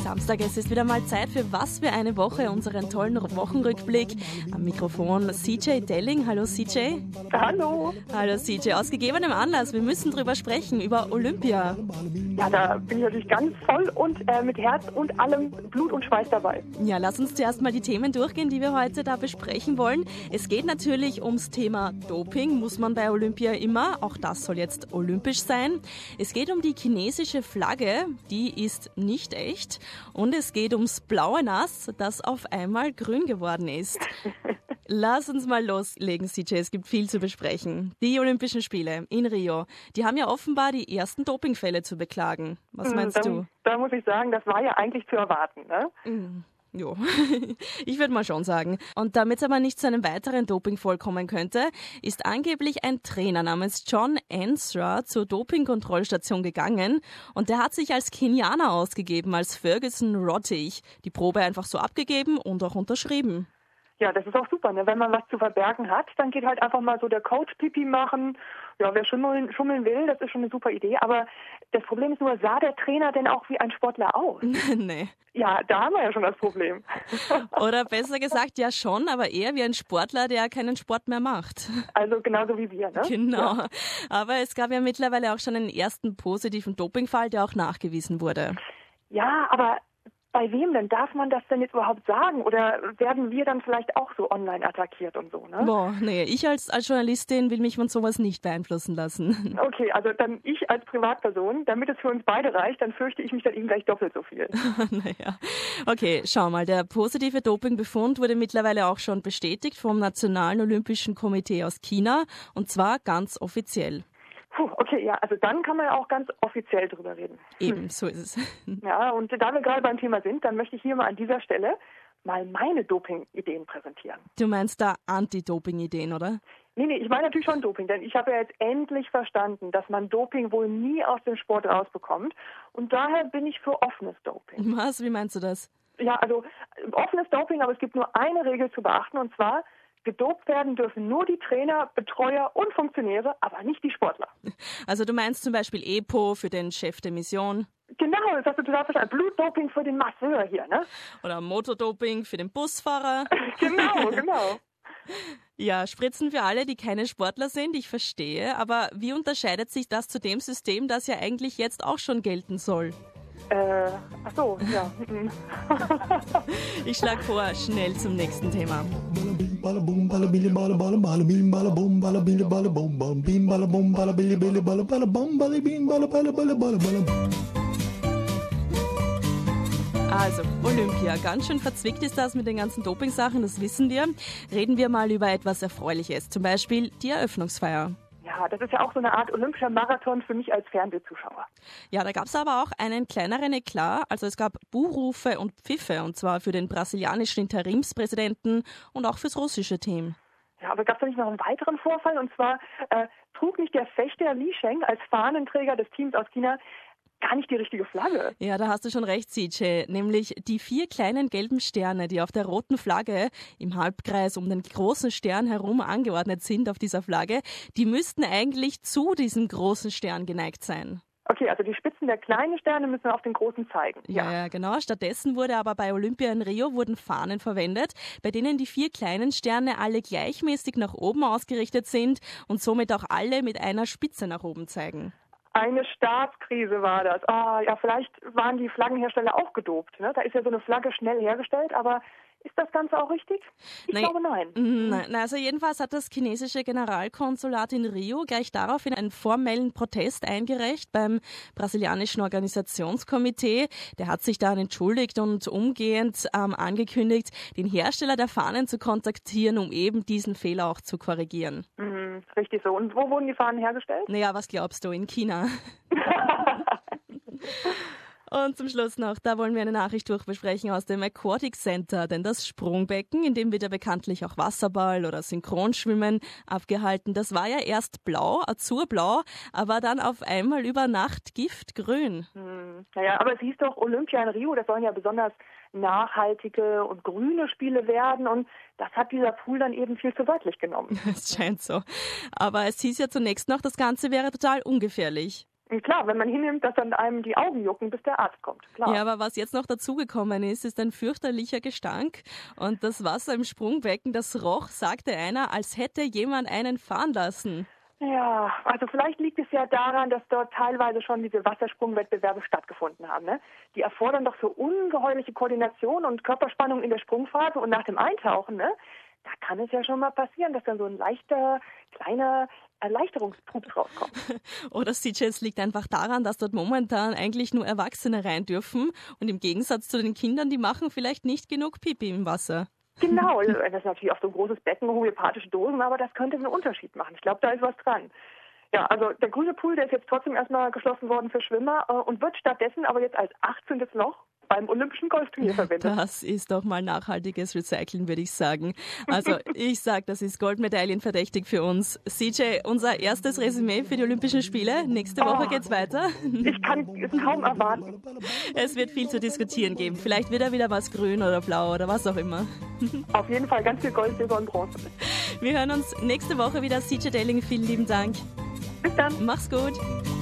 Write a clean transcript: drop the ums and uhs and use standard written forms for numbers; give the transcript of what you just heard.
Samstag, es ist wieder mal Zeit für Was für eine Woche, unseren tollen Wochenrückblick. Am Mikrofon CJ Delling. Hallo CJ. Hallo. Hallo CJ. Aus gegebenem Anlass, wir müssen drüber sprechen, über Olympia. Ja, da bin ich natürlich ganz voll und mit Herz und allem Blut und Schweiß dabei. Ja, lass uns zuerst mal die Themen durchgehen, die wir heute da besprechen wollen. Es geht natürlich ums Thema Doping, muss man bei Olympia immer. Auch das soll jetzt olympisch sein. Es geht um die chinesische Flagge, die ist nicht echt. Und es geht ums blaue Nass, das auf einmal grün geworden ist. Lass uns mal loslegen, CJ. Es gibt viel zu besprechen. Die Olympischen Spiele in Rio, die haben ja offenbar die ersten Dopingfälle zu beklagen. Was meinst du? Da muss ich sagen, das war ja eigentlich zu erwarten, ne? Jo, ich würde mal schon sagen. Und damit es aber nicht zu einem weiteren Dopingfall kommen könnte, ist angeblich ein Trainer namens John Ansra zur Dopingkontrollstation gegangen und der hat sich als Kenianer ausgegeben, als Ferguson Rottich. Die Probe einfach so abgegeben und auch unterschrieben. Ja, das ist auch super, ne? Wenn man was zu verbergen hat, dann geht halt einfach mal so der Coach Pipi machen. Ja, wer schummeln will, das ist schon eine super Idee. Aber das Problem ist nur, sah der Trainer denn auch wie ein Sportler aus? Nee. Ja, da haben wir ja schon das Problem. Oder besser gesagt, ja schon, aber eher wie ein Sportler, der keinen Sport mehr macht. Also genauso wie wir, ne? Genau. Ja. Aber es gab ja mittlerweile auch schon einen ersten positiven Dopingfall, der auch nachgewiesen wurde. Ja, aber bei wem denn? Darf man das denn jetzt überhaupt sagen? Oder werden wir dann vielleicht auch so online attackiert und so, ne? Boah, nee, ich als Journalistin will mich von sowas nicht beeinflussen lassen. Okay, also dann ich als Privatperson, damit es für uns beide reicht, dann fürchte ich mich dann eben gleich doppelt so viel. Naja, okay, schau mal, der positive Dopingbefund wurde mittlerweile auch schon bestätigt vom Nationalen Olympischen Komitee aus China und zwar ganz offiziell. Okay, ja, also dann kann man ja auch ganz offiziell drüber reden. Eben, so ist es. Ja, und da wir gerade beim Thema sind, dann möchte ich hier mal an dieser Stelle mal meine Doping-Ideen präsentieren. Du meinst da Anti-Doping-Ideen, oder? Nee, ich meine natürlich schon Doping, denn ich habe ja jetzt endlich verstanden, dass man Doping wohl nie aus dem Sport rausbekommt. Und daher bin ich für offenes Doping. Was? Wie meinst du das? Ja, also offenes Doping, aber es gibt nur eine Regel zu beachten, und zwar: gedopt werden dürfen nur die Trainer, Betreuer und Funktionäre, aber nicht die Sportler. Also du meinst zum Beispiel EPO für den Chef der Mission? Genau, das hast du total verstanden. Blutdoping für den Masseur hier, ne? Oder Motordoping für den Busfahrer? Genau. Ja, Spritzen für alle, die keine Sportler sind, ich verstehe. Aber wie unterscheidet sich das zu dem System, das ja eigentlich jetzt auch schon gelten soll? Ach so, ja. Ich schlage vor, schnell zum nächsten Thema. Also, Olympia. Ganz schön verzwickt ist das mit den ganzen Dopingsachen, das wissen wir. Reden wir mal über etwas Erfreuliches, zum Beispiel die Eröffnungsfeier. Ja, das ist ja auch so eine Art olympischer Marathon für mich als Fernsehzuschauer. Ja, da gab es aber auch einen kleineren Eklat. Also es gab Buhrufe und Pfiffe, und zwar für den brasilianischen Interimspräsidenten und auch fürs russische Team. Ja, aber gab es da nicht noch einen weiteren Vorfall? Und zwar trug nicht der Fechter Li Sheng als Fahnenträger des Teams aus China gar nicht die richtige Flagge. Ja, da hast du schon recht, CJ. Nämlich die 4 kleinen gelben Sterne, die auf der roten Flagge im Halbkreis um den großen Stern herum angeordnet sind auf dieser Flagge, die müssten eigentlich zu diesem großen Stern geneigt sein. Okay, also die Spitzen der kleinen Sterne müssen auf den großen zeigen. Ja, genau. Stattdessen wurde aber bei Olympia in Rio wurden Fahnen verwendet, bei denen die 4 kleinen Sterne alle gleichmäßig nach oben ausgerichtet sind und somit auch alle mit einer Spitze nach oben zeigen. Eine Staatskrise war das. Ja, vielleicht waren die Flaggenhersteller auch gedopt. Ne? Da ist ja so eine Flagge schnell hergestellt, aber ist das Ganze auch richtig? Ich glaube, nein. Nein, also jedenfalls hat das chinesische Generalkonsulat in Rio gleich daraufhin einen formellen Protest eingereicht beim brasilianischen Organisationskomitee. Der hat sich dann entschuldigt und umgehend angekündigt, den Hersteller der Fahnen zu kontaktieren, um eben diesen Fehler auch zu korrigieren. Richtig so. Und wo wurden die Fahnen hergestellt? Naja, was glaubst du? In China. Und zum Schluss noch, da wollen wir eine Nachricht durchbesprechen aus dem Aquatic Center, denn das Sprungbecken, in dem wird ja bekanntlich auch Wasserball oder Synchronschwimmen abgehalten, das war ja erst blau, azurblau, aber dann auf einmal über Nacht giftgrün. Naja, aber es hieß doch Olympia in Rio, das sollen ja besonders nachhaltige und grüne Spiele werden und das hat dieser Pool dann eben viel zu wörtlich genommen. Es scheint so. Aber es hieß ja zunächst noch, das Ganze wäre total ungefährlich. Klar, wenn man hinnimmt, dass dann einem die Augen jucken, bis der Arzt kommt. Klar. Ja, aber was jetzt noch dazugekommen ist ein fürchterlicher Gestank. Und das Wasser im Sprungbecken, das roch, sagte einer, als hätte jemand einen fahren lassen. Ja, also vielleicht liegt es ja daran, dass dort teilweise schon diese Wassersprungwettbewerbe stattgefunden haben. Ne? Die erfordern doch so ungeheuerliche Koordination und Körperspannung in der Sprungphase und nach dem Eintauchen, ne? Da kann es ja schon mal passieren, dass dann so ein leichter, kleiner Erleichterungspups rauskommt. Oder CJ, es liegt einfach daran, dass dort momentan eigentlich nur Erwachsene rein dürfen und im Gegensatz zu den Kindern, die machen vielleicht nicht genug Pipi im Wasser. Genau, das ist natürlich auch so ein großes Becken, homöopathische Dosen, aber das könnte einen Unterschied machen. Ich glaube, da ist was dran. Ja, also der grüne Pool, der ist jetzt trotzdem erstmal geschlossen worden für Schwimmer und wird stattdessen aber jetzt als 18. Loch beim Olympischen Golfturnier verwendet. Das ist doch mal nachhaltiges Recyceln, würde ich sagen. Also ich sage, das ist Goldmedaillenverdächtig für uns. CJ, unser erstes Resümee für die Olympischen Spiele. Nächste Woche geht's weiter. Ich kann es kaum erwarten. Es wird viel zu diskutieren geben. Vielleicht wird wieder was grün oder blau oder was auch immer. Auf jeden Fall ganz viel Gold, Silber und Bronze. Wir hören uns nächste Woche wieder. CJ Delling, vielen lieben Dank. Bis dann. Mach's gut.